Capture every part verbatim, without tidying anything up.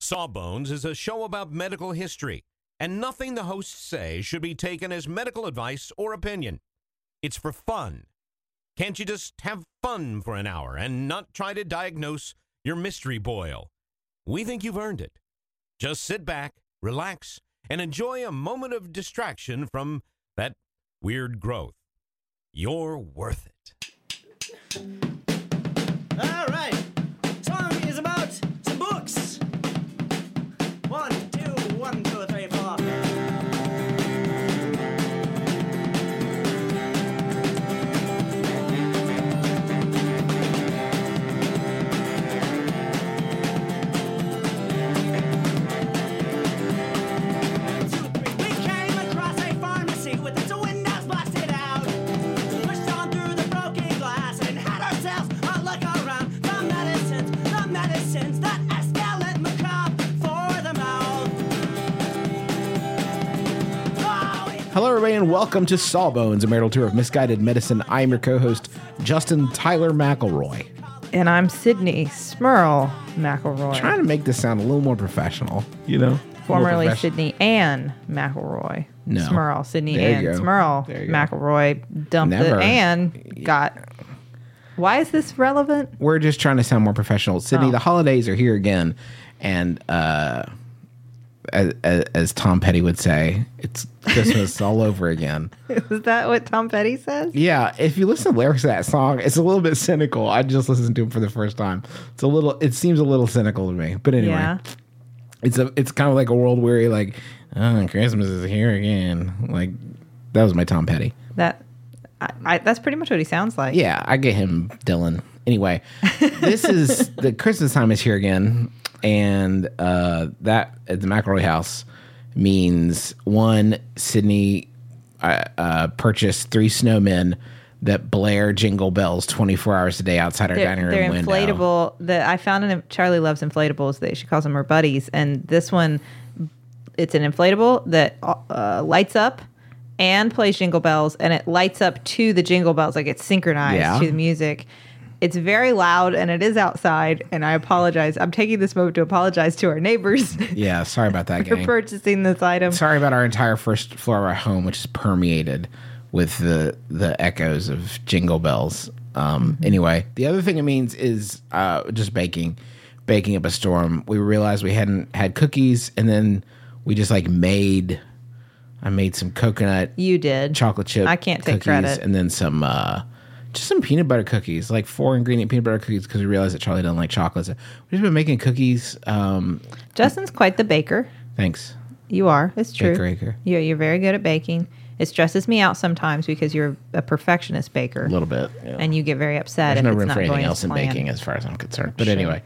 Sawbones is a show about medical history, and nothing the hosts say should be taken as medical advice or opinion. It's for fun. Can't you just have fun for an hour and not try to diagnose your mystery boil? We think you've earned it. Just sit back, relax, and enjoy a moment of distraction from that weird growth. You're worth it. All right. Song is about some books. One, two, one, two, three, four. Hello, everybody, and welcome to Sawbones, a marital tour of misguided medicine. I am your co-host, Justin Tyler McElroy. And I'm Sydney Smurl McElroy. Trying to make this sound a little more professional, you know? Formerly Sydney Ann McElroy. No. Smurl. Sydney There Ann you go. Smurl There you go. McElroy dumped Never. it and got... Why is this relevant? We're just trying to sound more professional. Sydney, Oh. the holidays are here again, and uh, as, as, as Tom Petty would say, it's Christmas all over again. Is that what Tom Petty says? Yeah, if you listen to the lyrics of that song, it's a little bit cynical. I just listened to him for the first time. It's a little. It seems a little cynical to me. But anyway, Yeah. it's a. It's kind of like a world weary, like, oh, Christmas is here again. Like, that was my Tom Petty. That I, I, That's pretty much what he sounds like. Yeah, I get him, Dylan. Anyway, this is the Christmas time is here again, and uh, that at the McElroy house means one, Sydney uh, uh, purchased three snowmen that blare jingle bells twenty-four hours a day outside our They're, dining room they're window. inflatable. The, I found an Charlie loves inflatables. That she calls them her buddies, and this one, it's an inflatable that uh, lights up and plays jingle bells, and it lights up to the jingle bells, like it's synchronized Yeah. to the music. It's very loud, and it is outside, and I apologize. I'm taking this moment to apologize to our neighbors Yeah, sorry about that, for gang. purchasing this item. Sorry about our entire first floor of our home, which is permeated with the the echoes of jingle bells. Um, Mm-hmm. Anyway, the other thing it means is uh, just baking, baking up a storm. We realized we hadn't had cookies, and then we just like made. I made some coconut You did. chocolate chip. I can't take cookies, credit. And then some, uh, just some peanut butter cookies, like four ingredient peanut butter cookies, because we realized that Charlie doesn't like chocolate. So we've just been making cookies. Um, Justin's quite the baker. thanks. You are. It's true. Baker Acre. You're, you're very good at baking. It stresses me out sometimes because you're a perfectionist baker. A little bit. Yeah. And you get very upset There's if no it's room not for anything going else as in planned. baking, as far as I'm concerned. But Sure. anyway,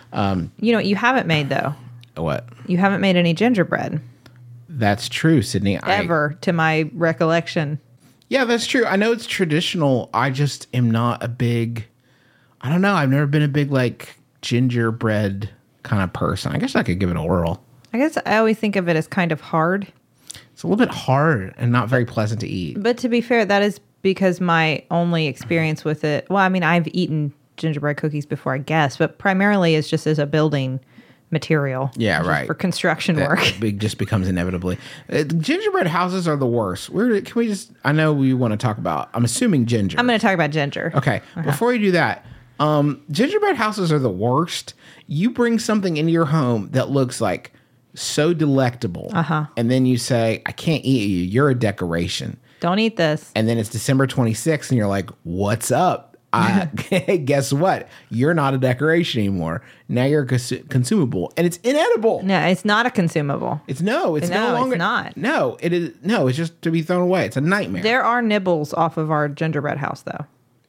You know what you haven't made, though? what? You haven't made any gingerbread, That's true, Sydney. I, ever, to my recollection. yeah, that's true. I know it's traditional. I just am not a big. I don't know. I've never been a big like gingerbread kind of person. I guess I could give it a whirl. I guess I always think of it as kind of hard. It's a little bit hard and not very pleasant to eat. But to be fair, that is because my only experience with it, well, I mean, I've eaten gingerbread cookies before, I guess, but primarily it's just as a building material. Yeah, just right. For construction That work. big just becomes inevitably. Uh, gingerbread houses are the worst. Where can we just? I know we want to talk about. I'm assuming ginger. I'm going to talk about ginger. Okay, before you do that, um, gingerbread houses are the worst. You bring something into your home that looks like so delectable, Uh-huh. and then you say, "I can't eat you. You're a decoration." Don't eat this. And then it's December twenty-sixth, and you're like, "What's up? I, guess what? You're not a decoration anymore. Now you're a cons- consumable, and it's inedible. No, it's not a consumable. It's no, it's No, no it's longer not. No, it is no. It's just to be thrown away. It's a nightmare. There are nibbles off of our gingerbread house, though.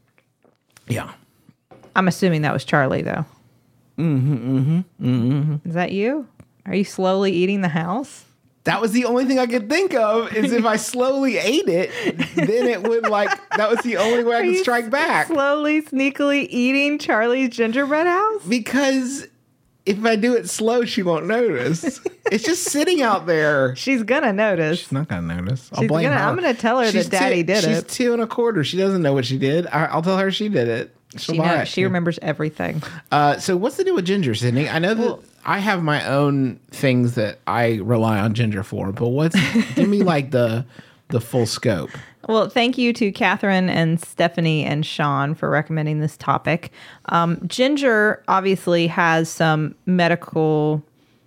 yeah, I'm assuming that was Charlie, though. Mm-hmm, mm-hmm, mm-hmm. Is that you? Are you slowly eating the house? that was the only thing I could think of. Is if I slowly ate it, then it would like that was the only way I Are could you strike back. Slowly, sneakily eating Charlie's gingerbread house? Because if I do it slow, she won't notice. It's just sitting out there. She's gonna notice. She's not gonna notice. I'll She's blame gonna- her. I'm gonna tell her that She's Daddy two, did she's it. two and a quarter. She doesn't know what she did. I, I'll tell her she did it. She'll She buy knows. it. She remembers everything. Uh, so what's the deal with ginger, Sydney? I know that I have my own things that I rely on ginger for, but what's give me like the the full scope. Well, thank you to Catherine and Stephanie and Sean for recommending this topic. Um, ginger obviously has some medical,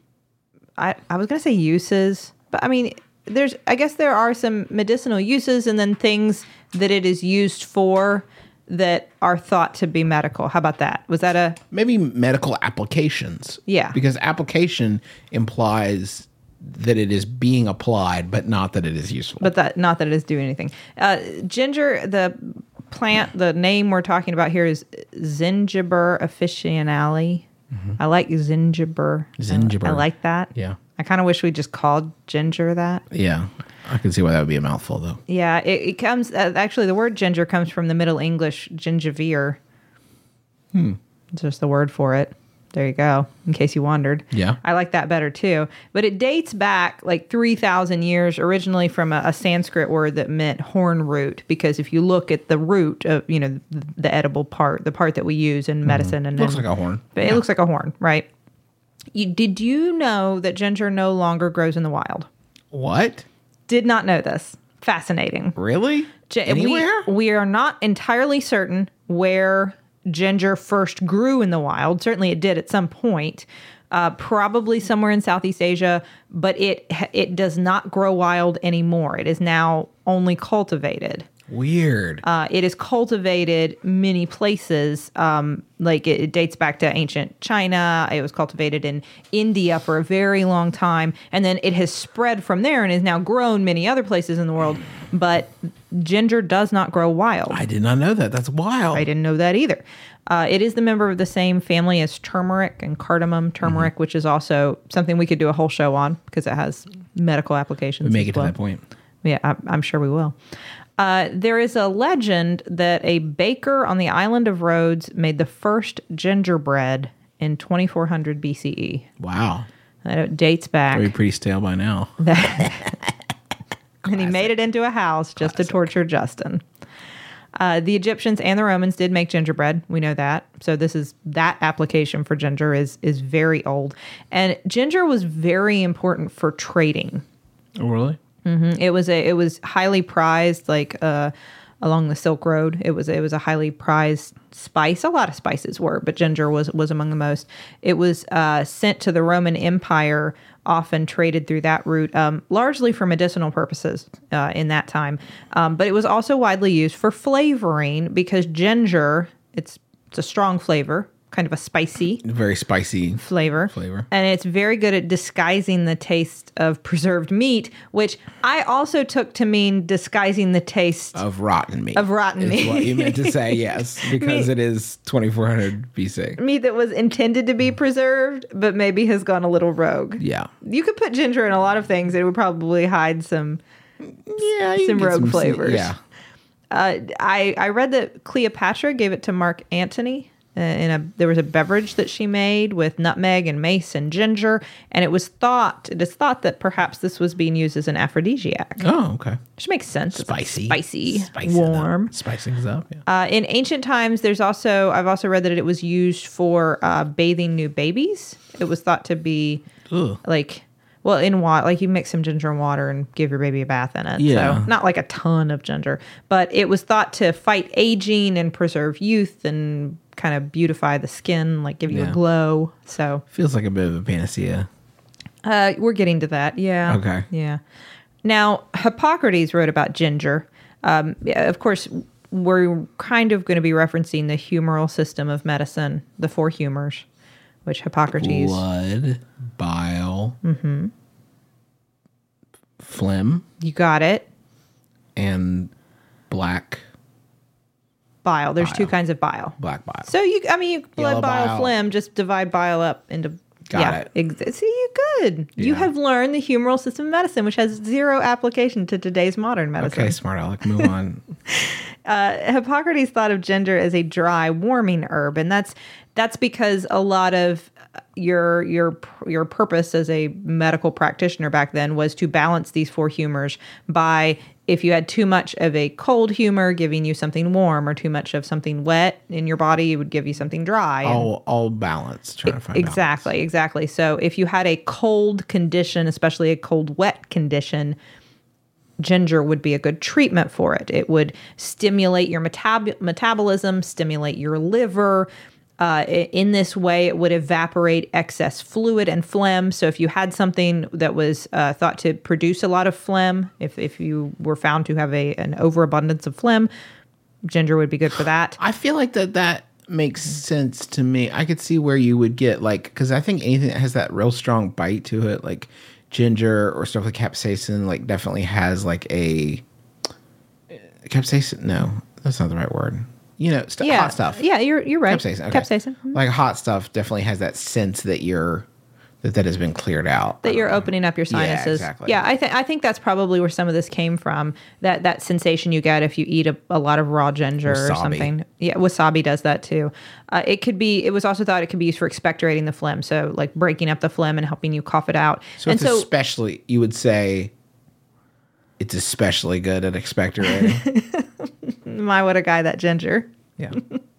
I, I was going to say uses, but I mean, there's, I guess there are some medicinal uses and then things that it is used for that are thought to be medical. How about that? Was that a... Maybe medical applications. Yeah. Because application implies that it is being applied, but not that it is useful. But that not that it is doing anything. Uh, ginger, the plant, the name we're talking about here is Zingiber officinale. Mm-hmm. I like Zingiber. Zingiber. I like that. Yeah. I kind of wish we just called ginger that. Yeah. I can see why that would be a mouthful, though. Yeah. It, it comes, uh, actually, the word ginger comes from the Middle English gingiver. Hmm. It's just the word for it. There you go, in case you wondered. Yeah. I like that better, too. But it dates back like three thousand years, originally from a, a Sanskrit word that meant horn root, because if you look at the root of, you know, the, the edible part, the part that we use in medicine. Mm-hmm. and Looks and, like a horn. It Yeah. looks like a horn, right? You, did you know that ginger no longer grows in the wild? What? Did not know this. Fascinating. Really? Gi- Anywhere? We, we are not entirely certain where ginger first grew in the wild. Certainly it did at some point, uh, probably somewhere in Southeast Asia, but it it does not grow wild anymore. It is now only cultivated. Weird. Uh, it is cultivated many places. Um, like it, it dates back to ancient China. It was cultivated in India for a very long time. And then it has spread from there and is now grown many other places in the world. But ginger does not grow wild. I did not know that. That's wild. I didn't know that either. Uh, it is the member of the same family as turmeric and cardamom turmeric, mm-hmm. which is also something we could do a whole show on because it has medical applications. We make as it well. to that point. Yeah, I, I'm sure we will. Uh, there is a legend that a baker on the island of Rhodes made the first gingerbread in twenty-four hundred B C E. Wow. And it dates back. Probably pretty stale by now. And he made it into a house just Classic. to torture Justin. Uh, the Egyptians and the Romans did make gingerbread. We know that. So this is that application for ginger is is very old. And ginger was very important for trading. Oh, really? Mm-hmm. It was a it was highly prized, like uh, along the Silk Road. It was it was a highly prized spice. A lot of spices were, but ginger was was among the most. It was uh, sent to the Roman Empire, often traded through that route, um, largely for medicinal purposes uh, in that time. Um, but it was also widely used for flavoring because ginger it's it's a strong flavor. Kind of a spicy, very spicy flavor. Flavor, and it's very good at disguising the taste of preserved meat, which I also took to mean disguising the taste of rotten meat. Of rotten is meat, what you meant to say, yes, because meat, it is twenty-four hundred B C. Meat that was intended to be preserved, but maybe has gone a little rogue. Yeah, you could put ginger in a lot of things; it would probably hide some, yeah, some rogue some, flavors. Yeah, uh, I I read that Cleopatra gave it to Mark Antony. In a, there was a beverage that she made with nutmeg and mace and ginger, and it was thought it is thought that perhaps this was being used as an aphrodisiac. Oh, okay, which makes sense. Spicy, like spicy, Spice warm, spicing things up. Yeah. Uh, in ancient times, there's also I've also read that it was used for uh, bathing new babies. It was thought to be Ugh. like. Well, in water, like you mix some ginger and water and give your baby a bath in it. Yeah. So not like a ton of ginger, but it was thought to fight aging and preserve youth and kind of beautify the skin, like give you yeah. a glow. So feels like a bit of a panacea. Uh, we're getting to that. Yeah. Okay. Yeah. Now, Hippocrates wrote about ginger. Um, of course, we're kind of going to be referencing the humoral system of medicine, the four humors, which Hippocrates... Blood, bile, mm-hmm. phlegm. You got it. And black... Bile. There's bile. two kinds of bile. Black bile. So, you, I mean, you blood, Yellow bile, bile. phlegm, just divide bile up into... Got yeah, it. Ex- see, you good. Yeah. You have learned the humoral system of medicine, which has zero application to today's modern medicine. Okay, smart Alec, move on. uh, Hippocrates thought of ginger as a dry, warming herb, and that's that's because a lot of your your your purpose as a medical practitioner back then was to balance these four humors by, if you had too much of a cold humor, giving you something warm, or too much of something wet in your body, it would give you something dry. and- All all balance. Trying to find exactly, balance. exactly. So if you had a cold condition, especially a cold wet condition, ginger would be a good treatment for it. It would stimulate your metab- metabolism, stimulate your liver. Uh, i- in this way, it would evaporate excess fluid and phlegm. So if you had something that was uh, thought to produce a lot of phlegm, if, if you were found to have a an overabundance of phlegm, ginger would be good for that. I feel like that that makes sense to me. I could see where you would get like, because I think anything that has that real strong bite to it, like ginger or stuff like capsaicin, like definitely has like a capsaicin. No, that's not the right word. You know, st- Yeah, hot stuff. Yeah, you're you're right. Capsaicin. Okay. Capsaicin. Mhm. Like hot stuff definitely has that sense that you're that that has been cleared out. That you're opening up your Yeah, sinuses. exactly. Yeah, I think I think that's probably where some of this came from. That that sensation you get if you eat a, a lot of raw ginger or Wasabi. something. Yeah, wasabi does that too. Uh, it could be. It was also thought it could be used for expectorating the phlegm, so like breaking up the phlegm and helping you cough it out. So and it's so especially, you would say, it's especially good at expectorating. my what a guy that ginger. Yeah.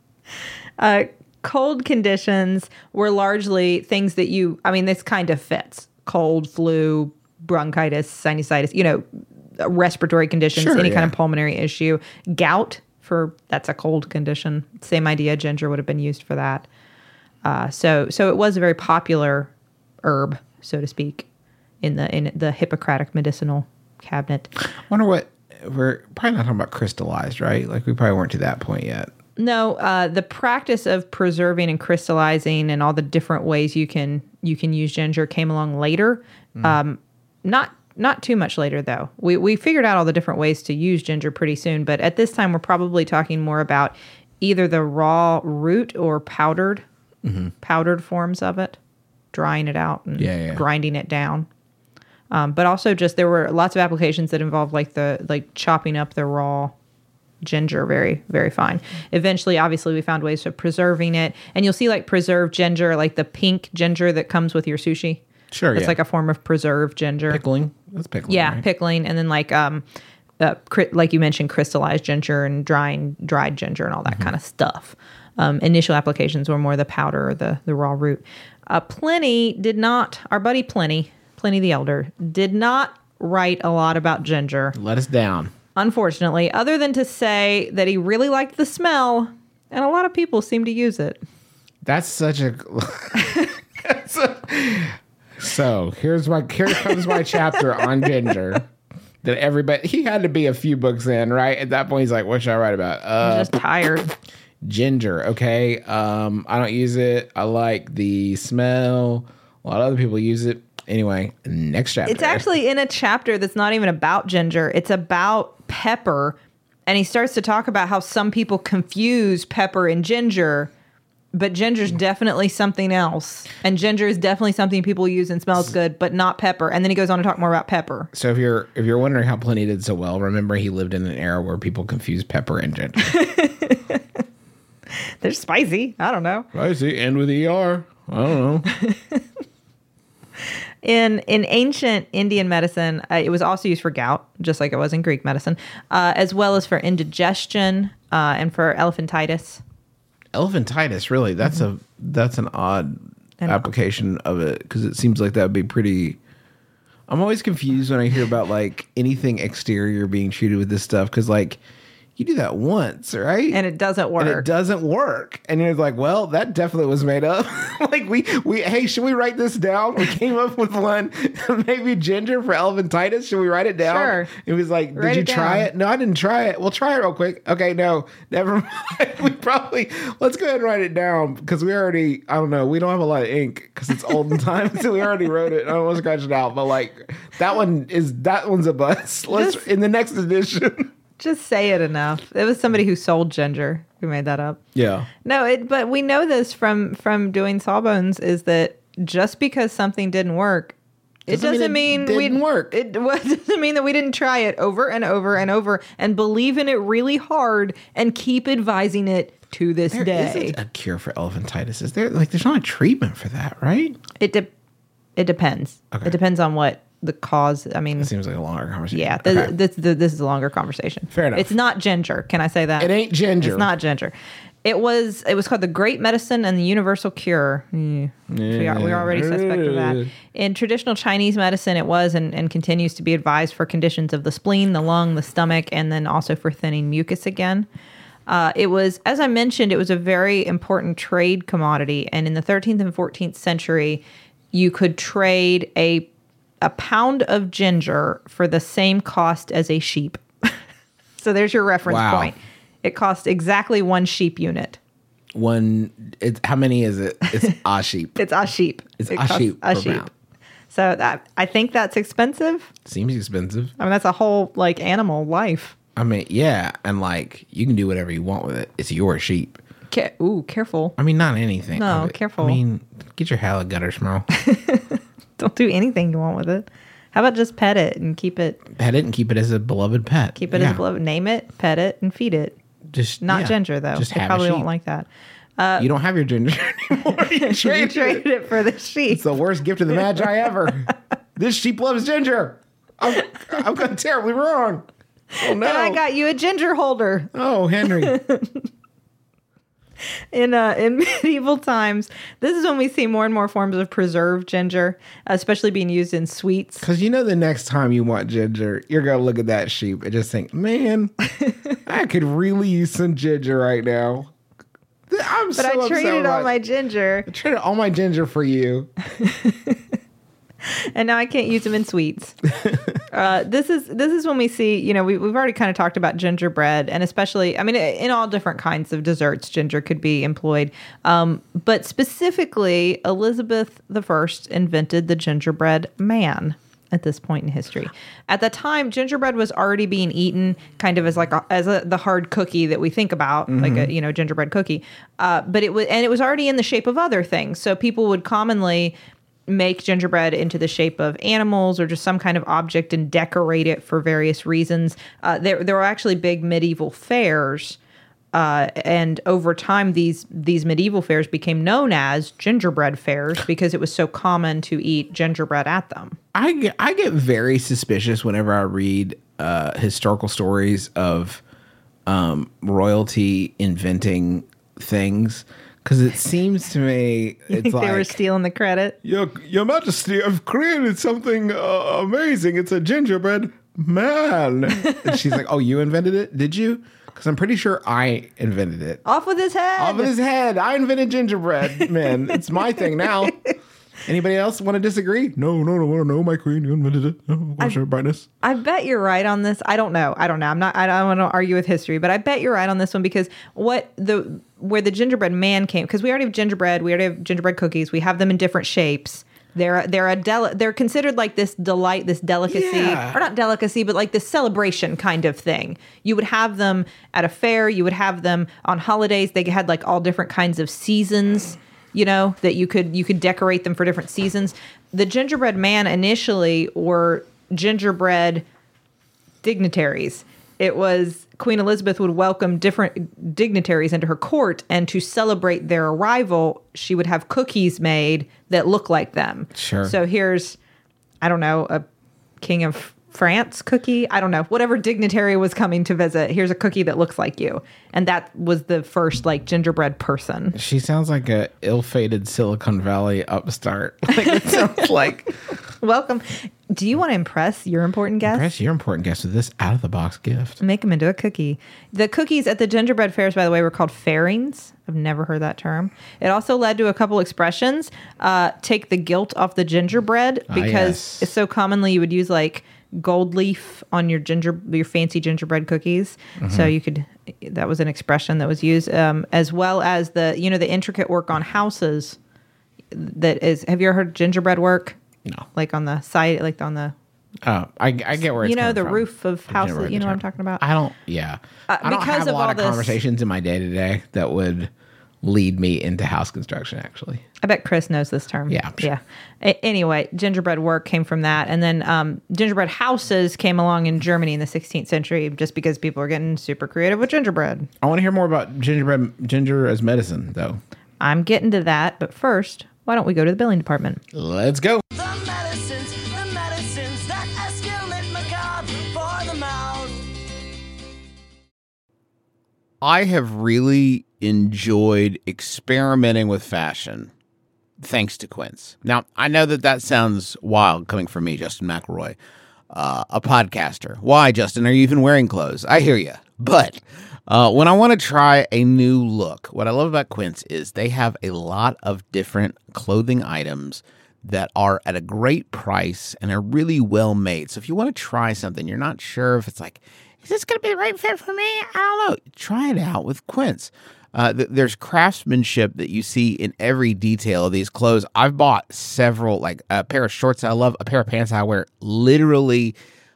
Uh, cold conditions were largely things that you, I mean, this kind of fits. Cold, flu, bronchitis, sinusitis, you know, respiratory conditions, Sure, any kind yeah. of pulmonary issue. Gout, for that's a cold condition. Same idea, ginger would have been used for that. Uh, so so it was a very popular herb, so to speak, in the in the Hippocratic medicinal cabinet. Wonder what, we're probably not talking about crystallized, right? Like we probably weren't to that point yet. No, uh, the practice of preserving and crystallizing and all the different ways you can you can use ginger came along later. Um, not not too much later though. We we figured out all the different ways to use ginger pretty soon, but at this time we're probably talking more about either the raw root or powdered powdered forms of it, drying it out and Yeah, yeah. grinding it down. Um, but also just there were lots of applications that involved like the like chopping up the raw ginger very very fine. Eventually, obviously, we found ways of preserving it, and you'll see like preserved ginger, like the pink ginger that comes with your sushi. Sure, it's yeah. like a form of preserved ginger. Pickling? That's pickling, Yeah, right? pickling, and then like um, uh, cri- like you mentioned, crystallized ginger and drying dried ginger and all that kind of stuff. Um, initial applications were more the powder or the the raw root. Uh, Pliny did not. Our buddy Pliny, Pliny the Elder, did not write a lot about ginger. Let us down. Unfortunately, other than to say that he really liked the smell, and a lot of people seem to use it. That's such a. That's a- so here's my here comes my chapter on ginger. That everybody he had to be a few books in, right? At that point, he's like, "What should I write about?" I'm Uh, just tired. ginger. Okay, um, I don't use it. I like the smell. A lot of other people use it. Anyway, next chapter. It's actually in a chapter that's not even about ginger. It's about pepper. And he starts to talk about how some people confuse pepper and ginger, but ginger's definitely something else. And ginger is definitely something people use and smells good, but not pepper. And then he goes on to talk more about pepper. So if you're if you're wondering how Pliny did so well, remember he lived in an era where people confused pepper and ginger. They're spicy. I don't know. I see. End with E R. I don't know. In in ancient Indian medicine, uh, it was also used for gout, just like it was in Greek medicine, uh, as well as for indigestion uh, and for elephantitis. Elephantitis, really? That's a that's an odd And- application of it because it seems like that would be pretty. I'm always confused when I hear about like anything exterior being treated with this stuff because like you do that once, right? And it doesn't work. And it doesn't work. And you're like, well, that definitely was made up. like we we hey, should we write this down? We came up with one, maybe ginger for elephantitis. Should we write it down? Sure. It was like, Write did you it try down. it? No, I didn't try it. Well, try it real quick. Okay, no, never mind. we probably let's go ahead and write it down because we already, I don't know, we don't have a lot of ink because it's olden times, so we already wrote it. I don't want to scratch it out, but like that one is that one's a bust. Let's Just- in the next edition. Just say it enough. It was somebody who sold ginger who made that up. Yeah. No, it. But we know this from from doing Sawbones is that just because something didn't work, it Doesn't doesn't mean mean, it we didn't work. It what, doesn't mean that we didn't try it over and over and over and believe in it really hard and keep advising it to this There day. isn't a cure for elephantitis. Is there? Like, there's not a treatment for that, right? It de- it depends. Okay. It depends on what the cause. I mean, It seems like a longer conversation. yeah, th- Okay. this, this this is a longer conversation. Fair enough. It's not ginger. Can I say that? It ain't ginger. It's not ginger. It was it was called the Great Medicine and the Universal Cure. Mm. We are we are already suspect of that. In traditional Chinese medicine, it was and, and continues to be advised for conditions of the spleen, the lung, the stomach, and then also for thinning mucus again. Uh, it was, as I mentioned, it was a very important trade commodity. And in the thirteenth and fourteenth century, you could trade a a pound of ginger for the same cost as a sheep. So there's your reference Wow. point. It cost exactly one sheep unit. One. It's how many is it? It's a sheep. It's a sheep. It's it a costs sheep A per sheep. pound. So that I think that's expensive. Seems expensive. I mean, that's a whole like animal life. I mean, yeah, and like you can do whatever you want with it. It's your sheep. Ca- Ooh, careful! I mean, not anything. No, of it. careful. I mean, get your hell gutter smell. Don't do anything you want with it. How about just pet it and keep it Pet it and keep it as a beloved pet. keep it Yeah. as beloved? Name it, pet it, and feed it. Just Not yeah. ginger though. Just They have probably a won't sheep. like that. You don't have your ginger anymore. You You traded it. traded it for the sheep. It's the worst gift of the Magi ever. This sheep loves ginger. I'm, I've got terribly wrong. Oh no! And I got you a ginger holder. oh, Henry. In uh, in medieval times, this is when we see more and more forms of preserved ginger, especially being used in sweets. Because you know the next time you want ginger, you're going to look at that sheep and just think, man, I could really use some ginger right now. I'm But so I upset traded all about- my ginger, I traded all my ginger for you. and now I can't use them in sweets. uh, this is this is when we see, you know, we, we've already kind of talked about gingerbread, and especially, I mean, in all different kinds of desserts, ginger could be employed. Um, but specifically, Elizabeth the First invented the gingerbread man. At this point in history, at the time, gingerbread was already being eaten kind of as like a, as a, the hard cookie that we think about, like a you know gingerbread cookie. Uh, but it was and it was already in the shape of other things. So people would commonly make gingerbread into the shape of animals or just some kind of object and decorate it for various reasons. Uh, there there were actually big medieval fairs. Uh, and over time, these these medieval fairs became known as gingerbread fairs because it was so common to eat gingerbread at them. I get, I get very suspicious whenever I read uh, historical stories of um, royalty inventing things. Because it seems to me, You it's think like... they were stealing the credit? Your, Your Majesty, I've created something uh, amazing. It's a gingerbread man. And she's like, oh, you invented it? Did you? Because I'm pretty sure I invented it. Off with his head. Off with his head. I invented gingerbread, man. It's my thing now. Anybody else want to disagree? No, no, no, no, my queen, you invented it. No, watch your brightness. I bet you're right on this. I don't know. I don't know. I'm not. I don't want to argue with history, but I bet you're right on this one because what the where the gingerbread man came because we already have gingerbread. We already have gingerbread cookies. We have them in different shapes. They're they're a del- they're considered like this delight, this delicacy, Yeah. or not delicacy, but like this celebration kind of thing. You would have them at a fair. You would have them on holidays. They had like all different kinds of seasons. You know that you could you could decorate them for different seasons. The gingerbread man initially were gingerbread dignitaries. It was Queen Elizabeth would welcome different dignitaries into her court, and to celebrate their arrival, she would have cookies made that look like them. Sure. So here's, I don't know, a King of France cookie. I don't know, whatever dignitary was coming to visit. Here's a cookie that looks like you, and that was the first like gingerbread person. She sounds like a ill-fated Silicon Valley upstart. Like it sounds like. Welcome. Do you want to impress your important guest? Press your important guest with this out-of-the-box gift. Make them into a cookie. The cookies at the gingerbread fairs, by the way, were called fairings. I've never heard that term. It also led to a couple expressions. Uh, take the gilt off the gingerbread Ah, because yes. it's so commonly you would use like gold leaf on your ginger, your fancy gingerbread cookies. Mm-hmm. So you could, that was an expression that was used, um, as well as the, you know, the intricate work on houses. That is, have you ever heard gingerbread work? No. Like on the side, like on the, Oh, I, I get where it's you know, coming the from. roof of The houses. gingerbread You know what I'm term. talking about? I don't, yeah. Uh, I don't because have of a lot all of this- conversations in my day-to-day that would lead me into house construction, actually. I bet Chris knows this term. Yeah, I'm sure. Yeah. A- anyway, gingerbread work came from that. And then um, gingerbread houses came along in Germany in the sixteenth century just because people were getting super creative with gingerbread. I want to hear more about gingerbread, ginger as medicine, though. I'm getting to that. But first, why don't we go to the billing department? Let's go. The medicines, the medicines that escalate macabre for the mouth. I have really enjoyed experimenting with fashion thanks to Quince. Now, I know that that sounds wild coming from me, Justin McElroy, uh, a podcaster. Why, Justin? Are you even wearing clothes? I hear you. But uh, when I want to try a new look, what I love about Quince is they have a lot of different clothing items that are at a great price and are really well made. So if you want to try something, you're not sure if it's like, is this going to be the right fit for me? I don't know. Try it out with Quince. Uh, th- there's craftsmanship that you see in every detail of these clothes. I've bought several, like a pair of shorts I love, a pair of pants I wear literally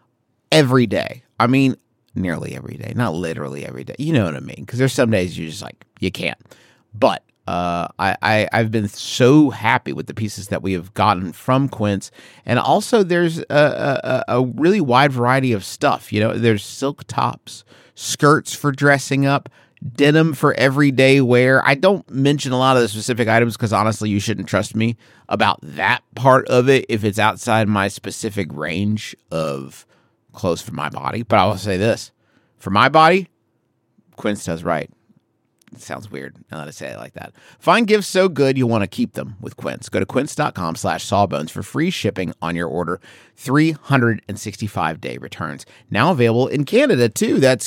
every day. I mean, nearly every day, not literally every day. You know what I mean? Because there's some days you just like, you can't. But uh, I, I, I've been so happy with the pieces that we have gotten from Quince. And also there's a, a, a really wide variety of stuff. You know, there's silk tops, skirts for dressing up, denim for everyday wear. I don't mention a lot of the specific items because honestly, you shouldn't trust me about that part of it if it's outside my specific range of clothes for my body. But I will say this, for my body, Quince does right. It sounds weird now that I say it like that. Find gifts so good you'll want to keep them with Quince. Go to quince.com slash sawbones for free shipping on your order. three hundred sixty-five day returns. Now available in Canada too. That's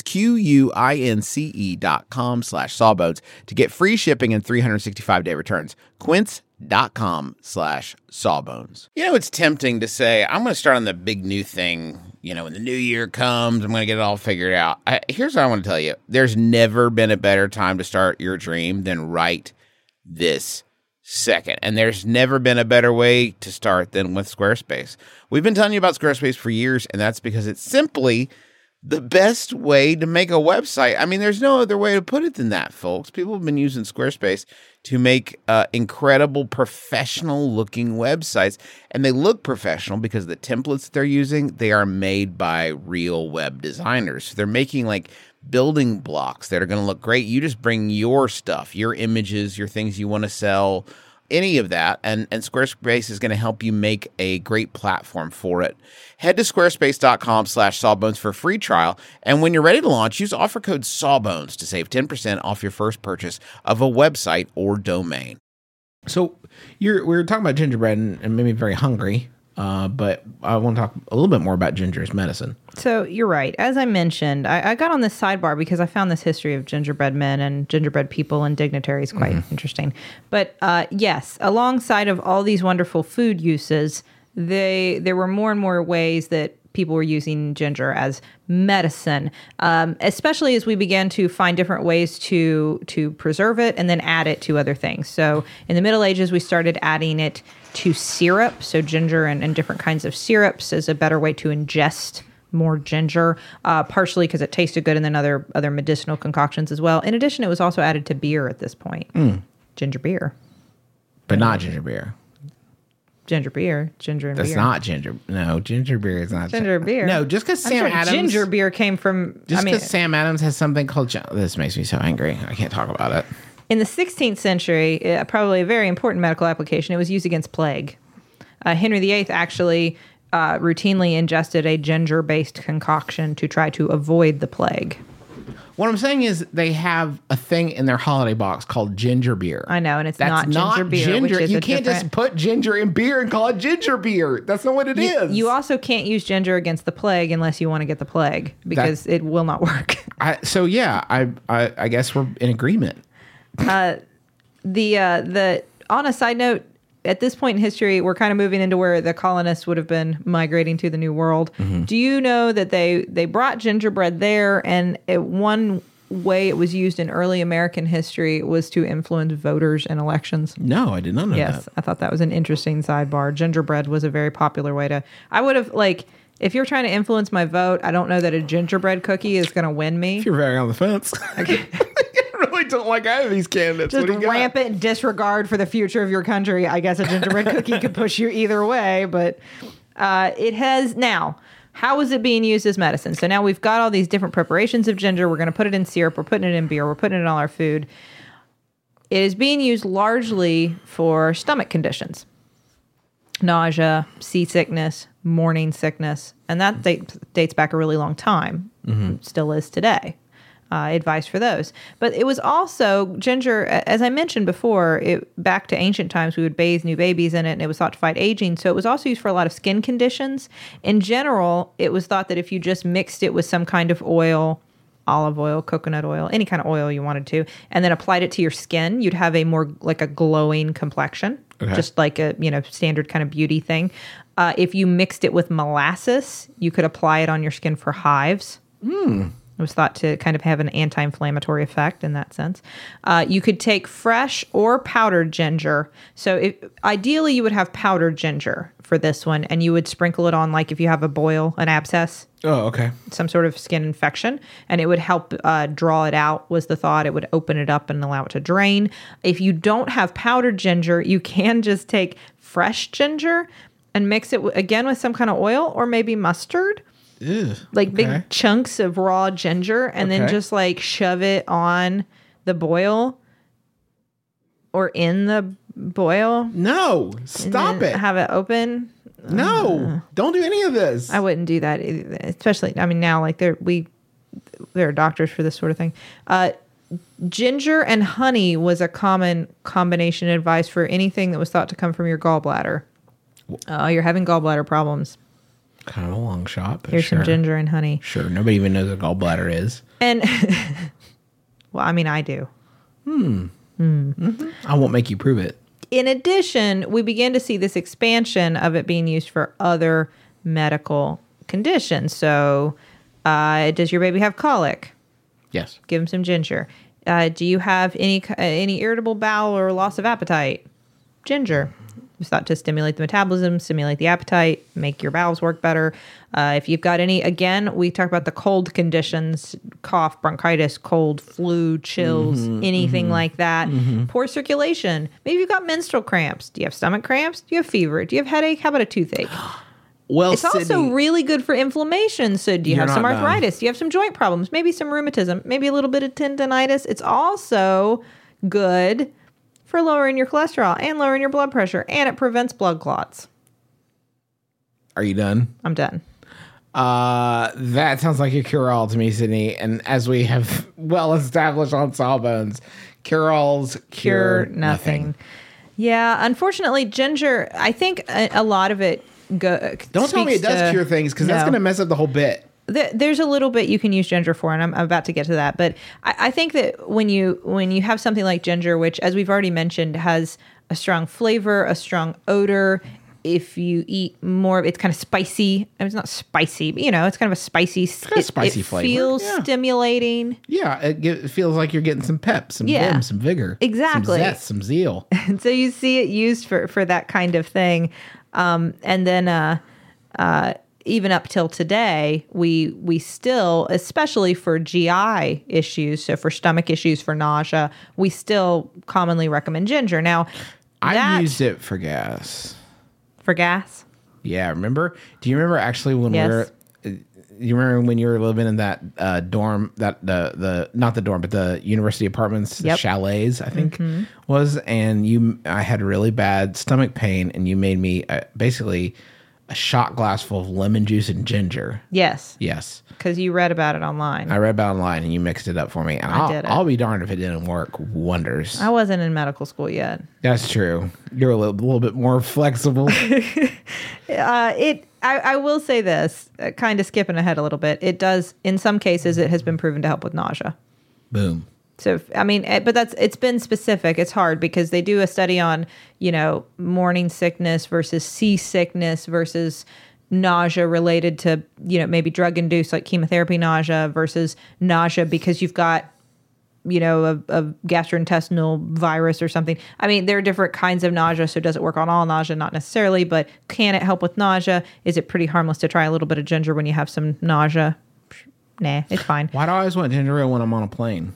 Q-U-I-N-C-E dot com slash sawbones to get free shipping and three hundred sixty-five day returns. Quince.com slash sawbones. You know, it's tempting to say, I'm going to start on the big new thing. You know, when the new year comes, I'm going to get it all figured out. I, here's what I want to tell you. There's never been a better time to start your dream than right this second. And there's never been a better way to start than with Squarespace. We've been telling you about Squarespace for years, and that's because it's simply the best way to make a website. I mean, there's no other way to put it than that, folks. People have been using Squarespace to make uh, incredible professional-looking websites, and they look professional because the templates that they're using, they are made by real web designers. So they're making like building blocks that are going to look great. You just bring your stuff, your images, your things you want to sell, any of that, and, and Squarespace is going to help you make a great platform for it. Head to squarespace.com slash sawbones for a free trial, and when you're ready to launch, use offer code sawbones to save ten percent off your first purchase of a website or domain. So you're we were talking about gingerbread and, and made me very hungry, uh, but I want to talk a little bit more about ginger as medicine. So you're right. As I mentioned, I, I got on this sidebar because I found this history of gingerbread men and gingerbread people and dignitaries quite mm-hmm. interesting. But uh, yes, alongside of all these wonderful food uses, they there were more and more ways that people were using ginger as medicine, um, especially as we began to find different ways to to preserve it and then add it to other things. So in the Middle Ages, we started adding it to syrup. So ginger and, and different kinds of syrups is a better way to ingest more ginger, uh, partially because it tasted good, and then other other medicinal concoctions as well. In addition, it was also added to beer at this point. Mm. Ginger beer. But not ginger beer. Ginger beer. Ginger and That's beer. That's not ginger. No, ginger beer is not ginger beer. No, just because Sam sure Adams. Ginger beer came from. Just because I mean, Sam Adams has something called. This makes me so angry. I can't talk about it. In the sixteenth century, uh, probably a very important medical application, it was used against plague. Uh, Henry the Eighth actually uh, routinely ingested a ginger-based concoction to try to avoid the plague. What I'm saying is they have a thing in their holiday box called ginger beer. I know, and it's That's not ginger not beer. Ginger. Which is you a can't different... just put ginger in beer and call it ginger beer. That's not what it you, is. You also can't use ginger against the plague unless you want to get the plague because that, it will not work. I, so yeah, I, I I guess we're in agreement. Uh, the uh, the on a side note, at this point in history, we're kind of moving into where the colonists would have been migrating to the New World. Mm-hmm. Do you know that they they brought gingerbread there, and it, one way it was used in early American history was to influence voters in elections? No, I did not know yes, that. I thought that was an interesting sidebar. Gingerbread was a very popular way to. I would have like. If you're trying to influence my vote, I don't know that a gingerbread cookie is going to win me. If you're very on the fence. Okay. It really don't like either of these candidates. Just What do you got? rampant disregard for the future of your country. I guess a gingerbread cookie could push you either way, but uh, it has now. How is it being used as medicine? So now we've got all these different preparations of ginger. We're going to put it in syrup. We're putting it in beer. We're putting it in all our food. It is being used largely for stomach conditions. Nausea, seasickness, morning sickness. And that date, dates back a really long time. Mm-hmm. Still is today. Uh, advice for those. But it was also ginger, as I mentioned before, it, back to ancient times, we would bathe new babies in it, and it was thought to fight aging. So it was also used for a lot of skin conditions. In general, it was thought that if you just mixed it with some kind of oil, olive oil, coconut oil, any kind of oil you wanted to, and then applied it to your skin, you'd have a more like a glowing complexion, Okay. just like a you know standard kind of beauty thing. Uh, if you mixed it with molasses, you could apply it on your skin for hives. Hmm. It was thought to kind of have an anti-inflammatory effect in that sense. Uh, you could take fresh or powdered ginger. So if, ideally you would have powdered ginger for this one, and you would sprinkle it on like if you have a boil, an abscess, Oh, okay. some sort of skin infection, and it would help uh, draw it out was the thought. It would open it up and allow it to drain. If you don't have powdered ginger, you can just take fresh ginger and mix it w- again with some kind of oil or maybe mustard. Ew, Like okay. big chunks of raw ginger, and then Okay. just like shove it on the boil or in the boil. No, and stop then it. Have it open. No, don't do any of this. I wouldn't do that, either, especially. I mean, now like there we there are doctors for this sort of thing. Uh, ginger and honey was a common combination advice for anything that was thought to come from your gallbladder. Oh, you're having gallbladder problems. Kind of a long shot, but Here's sure. some ginger and honey. Sure, nobody even knows what gallbladder is. And well, I mean, I do. I won't make you prove it. In addition, we began to see this expansion of it being used for other medical conditions. So, uh, does your baby have colic? Yes. Give him some ginger. Uh, do you have any uh, any irritable bowel or loss of appetite? Ginger. It was thought to stimulate the metabolism, stimulate the appetite, make your bowels work better. Uh, if you've got any, again, we talk about the cold conditions, cough, bronchitis, cold, flu, chills, Mm-hmm, anything mm-hmm. like that. Mm-hmm. Poor circulation. Maybe you've got menstrual cramps. Do you have stomach cramps? Do you have fever? Do you have headache? How about a toothache? Well, It's also Sydney, really good for inflammation. So do you You're have some not done. arthritis? Do you have some joint problems? Maybe some rheumatism? Maybe a little bit of tendonitis? It's also good for lowering your cholesterol and lowering your blood pressure, and it prevents blood clots. Are you done? I'm done. Uh, that sounds like a cure-all to me, Sydney. And as we have well established on Sawbones, cure-alls cure, Cure nothing. Yeah, unfortunately, ginger, I think a, a lot of it go. Don't tell me it does to, cure things, because that's No. going to mess up the whole bit. Th- There's a little bit you can use ginger for, and I'm, I'm about to get to that. But I, I think that when you when you have something like ginger, which, as we've already mentioned, has a strong flavor, a strong odor. If you eat more, it's kind of spicy. I mean, it's not spicy, but you know, it's kind of a spicy. got a it, spicy it flavor, feels yeah. stimulating. Yeah, it, ge- it feels like you're getting some pep, some Yeah. vim, some vigor. Exactly. Some zest, some zeal. And so you see it used for, for that kind of thing. Um, and then uh, uh, even up till today, we we still, especially for G I issues, so for stomach issues, for nausea, we still commonly recommend ginger. Now, I that, used it for gas. for gas. Yeah, remember? Do you remember actually when Yes. we were? uh, You remember when you were living in that uh, dorm, that the the not the dorm, but the university apartments, the Yep. chalets, I think was, and you, I had really bad stomach pain, and you made me uh, basically a shot glass full of lemon juice and ginger. Yes, Yes, because you read about it online. I read about it online, and you mixed it up for me, and I I'll, did it. I'll be darned if it didn't work wonders. I wasn't in medical school yet. That's true. You're a little, little bit more flexible. Uh, it. I, I will say this, uh, kind of skipping ahead a little bit. It does, in some cases, it has been proven to help with nausea. Boom. So, if- I mean, eh, but that's, it's been specific. It's hard because they do a study on, you know, morning sickness versus seasickness versus nausea related to, you know, maybe drug induced like chemotherapy nausea versus nausea because you've got, you know, a, a gastrointestinal virus or something. I mean, there are different kinds of nausea. So does it work on all nausea? Not necessarily, but can it help with nausea? Is it pretty harmless to try a little bit of ginger when you have some nausea? Nah, it's fine. Why do I always want ginger ale when I'm on a plane?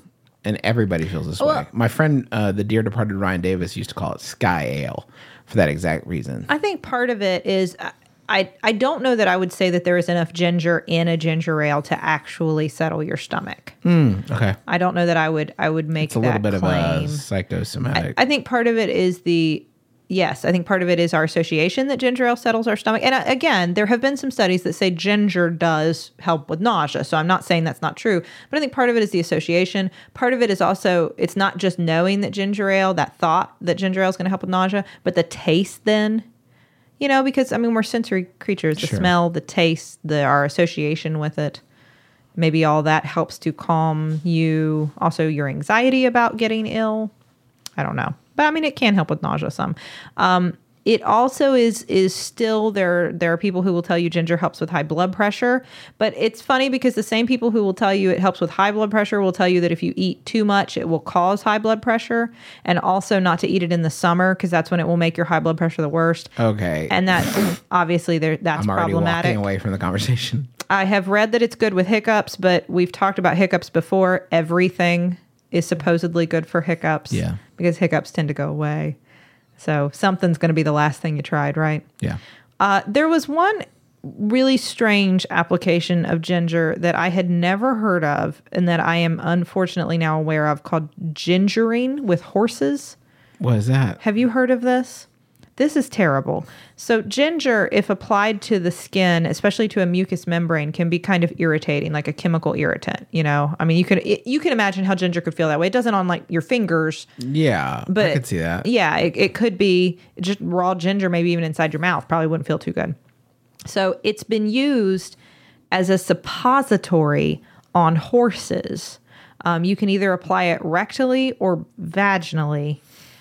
and everybody feels this Well- way. My friend, uh, the dear departed Ryan Davis, used to call it Sky Ale for that exact reason. I think part of it is I I don't know that I would say that there is enough ginger in a ginger ale to actually settle your stomach. Okay. I don't know that I would I would make It's a that little bit claim. of a psychosomatic. I think part of it is the yes, I think part of it is our association that ginger ale settles our stomach. And uh, again, there have been some studies that say ginger does help with nausea. So I'm not saying that's not true, but I think part of it is the association. Part of it is also it's not just knowing that ginger ale, that thought that ginger ale is going to help with nausea, but the taste then. You know, because I mean we're sensory creatures. The Sure. smell, the taste, the our association with it. Maybe all that helps to calm you. Also, your anxiety about getting ill. I don't know, but I mean, it can help with nausea some. Um, it also is is still there. There are people who will tell you ginger helps with high blood pressure, but it's funny because the same people who will tell you it helps with high blood pressure will tell you that if you eat too much, it will cause high blood pressure, and also not to eat it in the summer because that's when it will make your high blood pressure the worst. okay. And that obviously there that's I'm already problematic. walking away from the conversation. I have read that it's good with hiccups, but we've talked about hiccups before. Everything is supposedly good for hiccups. Yeah. Because hiccups tend to go away. So something's going to be the last thing you tried, right? Yeah. Uh, there was one really strange application of ginger that I had never heard of and that I am unfortunately now aware of called gingering with horses. What is that? Have you heard of this? This is terrible. So ginger, if applied to the skin, especially to a mucous membrane, can be kind of irritating, like a chemical irritant. You know, I mean, you could it, you can imagine how ginger could feel that way. It doesn't on like your fingers, Yeah. but I could see that. Yeah, it, it could be just raw ginger, maybe even inside your mouth. Probably wouldn't feel too good. So it's been used as a suppository on horses. Um, you can either apply it rectally or vaginally.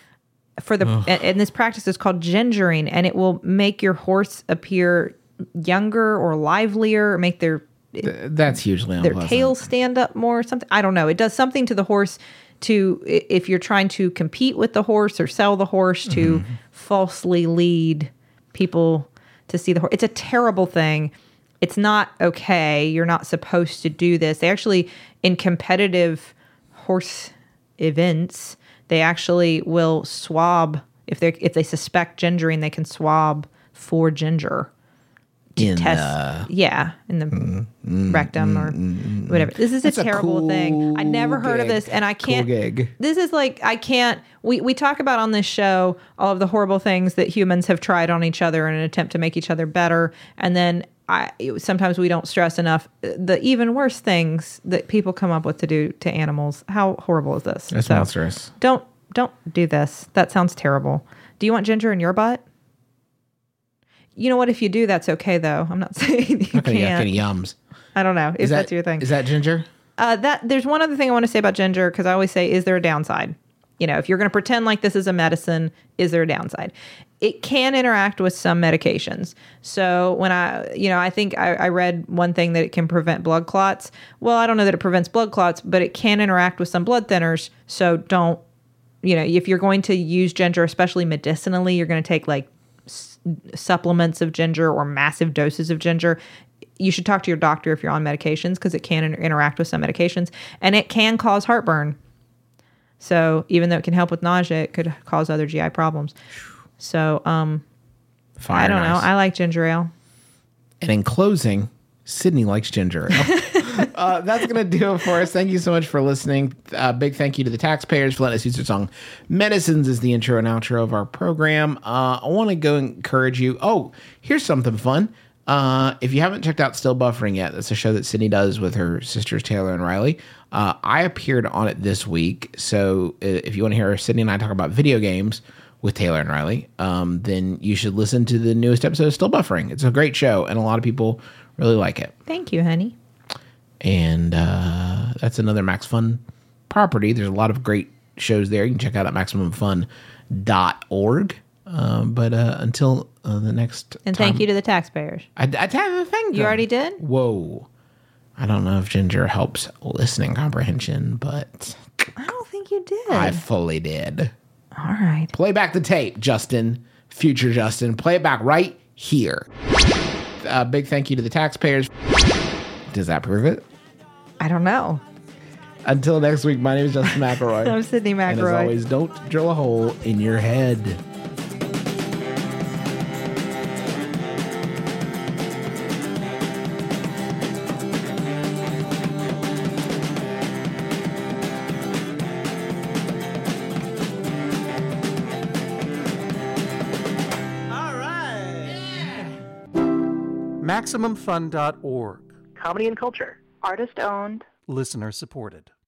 For the and, and this practice is called gingering, and it will make your horse appear younger or livelier, or make their Th- That's hugely their unpleasant. tail stand up more or something. I don't know. It does something to the horse to i- if you're trying to compete with the horse or sell the horse to Mm-hmm. falsely lead people to see the horse. It's a terrible thing. It's not okay. You're not supposed to do this. They actually in competitive horse events, they actually will swab if they if they suspect gingering, they can swab for ginger. In Test, the- yeah, in the rectum or whatever. This is That's a a terrible thing. I cool never heard of gig. this, and I Cool can't. gig. This is like I can't. We we talk about on this show all of the horrible things that humans have tried on each other in an attempt to make each other better, and then I sometimes we don't stress enough the even worse things that people come up with to do to animals. How horrible is this? That's So, monstrous. Don't don't do this. That sounds terrible. Do you want ginger in your butt? You know what? If you do, that's okay, though. I'm not saying you Not gonna yuck can't. any yums. I don't know if Is that, that's your thing. Is that ginger? Uh, that there's one other thing I want to say about ginger because I always say, is there a downside? You know, if you're going to pretend like this is a medicine, is there a downside? It can interact with some medications. So when I, you know, I think I, I read one thing that it can prevent blood clots. Well, I don't know that it prevents blood clots, but it can interact with some blood thinners. So don't, you know, if you're going to use ginger, especially medicinally, you're going to take like s- supplements of ginger or massive doses of ginger. You should talk to your doctor if you're on medications because it can inter- interact with some medications and it can cause heartburn. So even though it can help with nausea, it could cause other G I problems. So um, Fire I don't know. nice. I like ginger ale. And in closing, Sydney likes ginger ale. uh, that's going to do it for us. Thank you so much for listening. Uh, big thank you to the taxpayers for letting us use their song. Medicines is the intro and outro of our program. Uh, I want to go encourage you. Oh, here's something fun. Uh, if you haven't checked out Still Buffering yet, that's a show that Sydney does with her sisters Taylor and Riley. Uh, I appeared on it this week. So uh, if you want to hear Sydney and I talk about video games with Taylor and Riley, um, then you should listen to the newest episode of Still Buffering. It's a great show, and a lot of people really like it. Thank you, honey. And uh, that's another Max Fun property. There's a lot of great shows there. You can check out at maximum fun dot org. Um, but uh, until uh, the next And time, thank you to the taxpayers. I, I, I thank You them. already did? Whoa. I don't know if ginger helps listening comprehension, but I don't think you did. I fully did. All right. Play back the tape, Justin. Future Justin. Play it back right here. Uh, big thank you to the taxpayers. Does that prove it? I don't know. Until next week, my name is Justin McElroy. I'm Sydney And as McElroy. always, don't drill a hole in your head. All right. Maximum Fun dot org. Comedy and culture. Artist owned. Listener supported.